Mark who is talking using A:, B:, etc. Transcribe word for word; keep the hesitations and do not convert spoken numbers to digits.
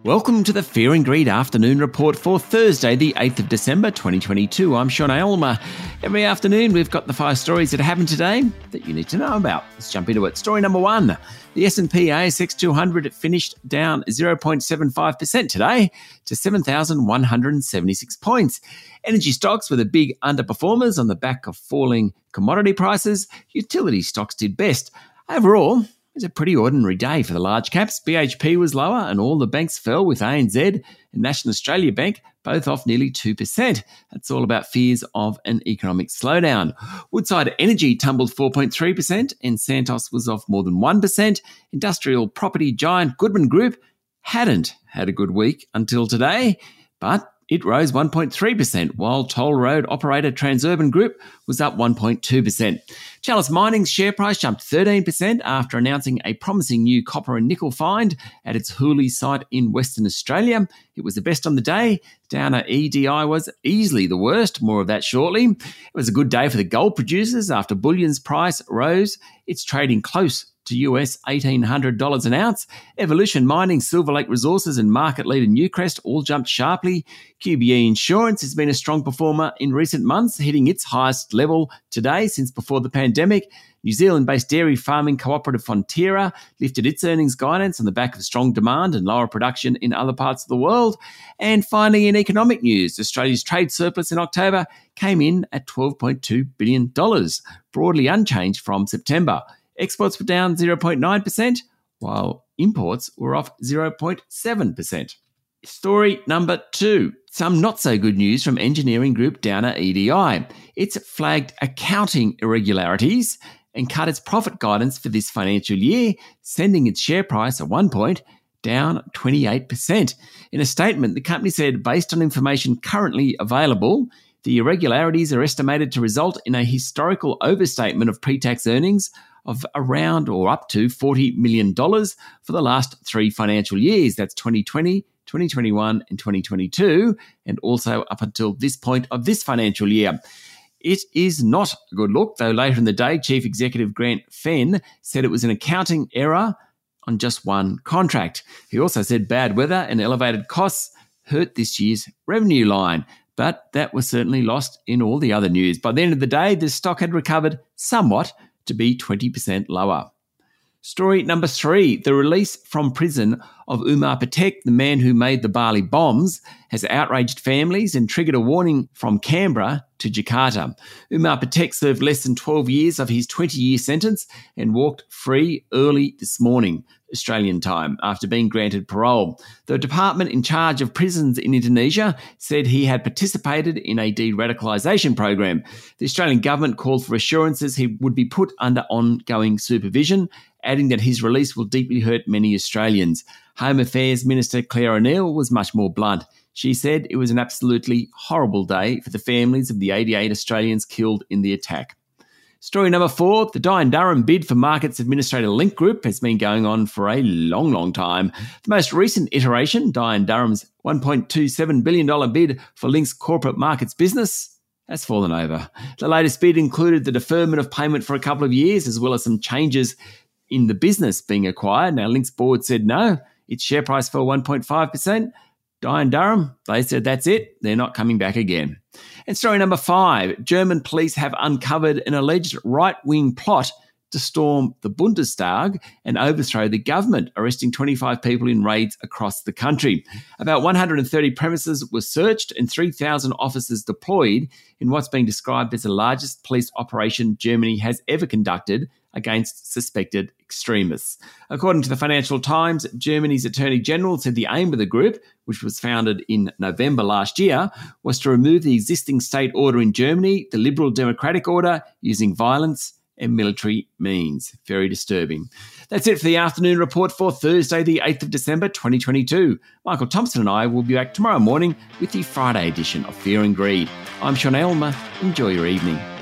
A: Welcome to the Fear and Greed Afternoon Report for Thursday, the eighth of December, twenty twenty-two. I'm Sean Aylmer. Every afternoon, we've got the five stories that happened today that you need to know about. Let's jump into it. Story number one. The S and P A S X two hundred finished down zero point seven five percent today to seven thousand one hundred seventy-six points. Energy stocks were the big underperformers on the back of falling commodity prices. Utility stocks did best. Overall, it was a pretty ordinary day for the large caps. B H P was lower and all the banks fell, with A N Z and National Australia Bank both off nearly two percent. That's all about fears of an economic slowdown. Woodside Energy tumbled four point three percent and Santos was off more than one percent. Industrial property giant Goodman Group hadn't had a good week until today, but it rose one point three percent, while toll road operator Transurban Group was up one point two percent. Chalice Mining's share price jumped thirteen percent after announcing a promising new copper and nickel find at its Hooley site in Western Australia. It was the best on the day. Downer E D I was easily the worst. More of that shortly. It was a good day for the gold producers after bullion's price rose. It's trading close to U S eighteen hundred dollars an ounce. Evolution Mining, Silver Lake Resources and market leader Newcrest all jumped sharply. Q B E Insurance has been a strong performer in recent months, hitting its highest level today since before the pandemic. New Zealand-based dairy farming cooperative Fonterra lifted its earnings guidance on the back of strong demand and lower production in other parts of the world. And finally, in economic news, Australia's trade surplus in October came in at twelve point two billion dollars, broadly unchanged from September. Exports were down zero point nine percent, while imports were off zero point seven percent. Story number two. Some not-so-good news from engineering group Downer E D I. It's flagged accounting irregularities and cut its profit guidance for this financial year, sending its share price at one point down twenty-eight percent. In a statement, the company said, based on information currently available, the irregularities are estimated to result in a historical overstatement of pre-tax earnings of around or up to forty million dollars for the last three financial years. That's twenty twenty, twenty twenty-one and twenty twenty-two, and also up until this point of this financial year. It is not a good look, though later in the day, Chief Executive Grant Fenn said it was an accounting error on just one contract. He also said bad weather and elevated costs hurt this year's revenue line, but that was certainly lost in all the other news. By the end of the day, the stock had recovered somewhat to be twenty percent lower. Story number three. The release from prison of Umar Patek, the man who made the Bali bombs, has outraged families and triggered a warning from Canberra to Jakarta. Umar Patek served less than twelve years of his twenty-year sentence and walked free early this morning, Australian time, after being granted parole. The department in charge of prisons in Indonesia said he had participated in a de-radicalisation program. The Australian government called for assurances he would be put under ongoing supervision, adding that his release will deeply hurt many Australians. Home Affairs Minister Claire O'Neill was much more blunt. She said it was an absolutely horrible day for the families of the eighty-eight Australians killed in the attack. Story number four. The Dye and Durham bid for Markets Administrator Link Group has been going on for a long, long time. The most recent iteration, Dye and Durham's one point two seven billion dollars bid for Link's corporate markets business, has fallen over. The latest bid included the deferment of payment for a couple of years, as well as some changes in the business being acquired. Now, Link's board said no. Its share price fell one point five percent. Dye and Durham, they said that's it. They're not coming back again. And story number five. German police have uncovered an alleged right-wing plot to storm the Bundestag and overthrow the government, arresting twenty-five people in raids across the country. About one hundred thirty premises were searched and three thousand officers deployed in what's being described as the largest police operation Germany has ever conducted against suspected extremists. According to the Financial Times, Germany's Attorney General said the aim of the group, which was founded in November last year, was to remove the existing state order in Germany, the Liberal Democratic Order, using violence and military means. Very disturbing. That's it for the afternoon report for Thursday, the eighth of December, twenty twenty-two. Michael Thompson and I will be back tomorrow morning with the Friday edition of Fear and Greed. I'm Sean Aylmer. Enjoy your evening.